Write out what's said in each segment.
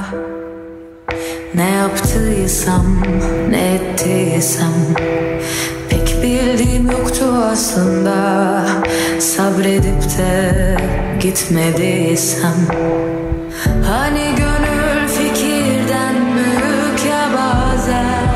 Ne yaptıysam, ne ettiysem pek bildiğim yoktu aslında. Sabredip de gitmediysem, hani gönül fikirden büyük ya bazen.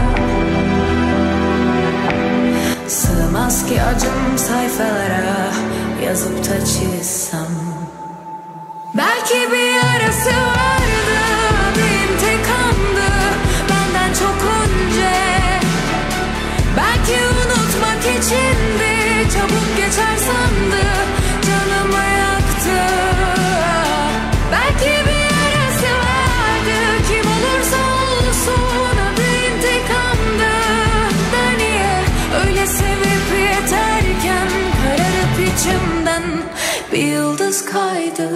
Sığmaz ki acım sayfalara yazıp da çizsem. Belki bir yarası vardı, bir intikamdı benden çok önce. Belki unutmak içindi, çabuk geçer sandı, canımı yaktı. Belki bir yarası vardı, kim olursa olsun adı intikamdı. Da niye öyle sevip yeterken kararıp içimden bir yıldız kaydı.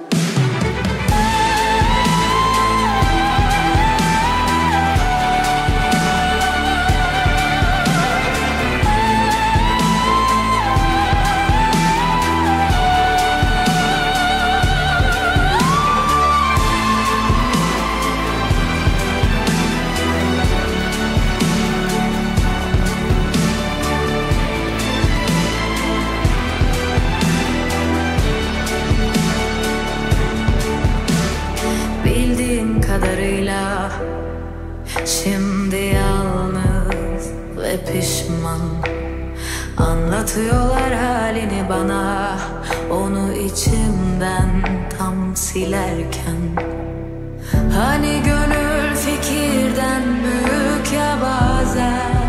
Kadarıyla şimdi yalnız ve pişman. Anlatıyorlar halini bana, onu içimden tam silerken. Hani gönül fikirden büyük ya bazen.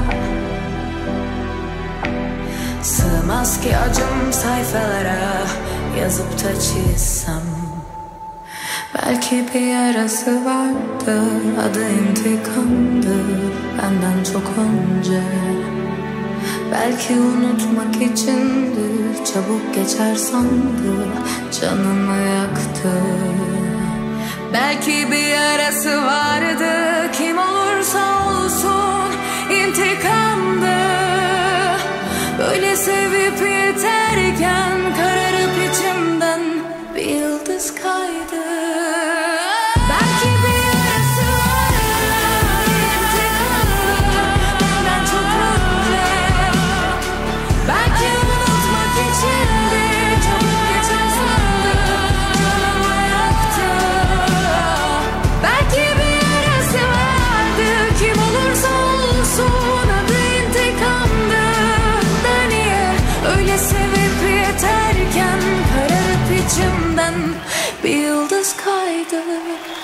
Sığmaz ki acım sayfalara yazıp da çizsem. Belki bir yarası vardı, adı intikamdı benden çok önce. Belki unutmak içindi, çabuk geçer sandı, canımı yaktı. Belki bir yarası vardı, kim olursa olsun intikamdı. Böyle sevip yeterken kararıp içimden bir yıldız kaydı. İçimden bir yıldız kaydı.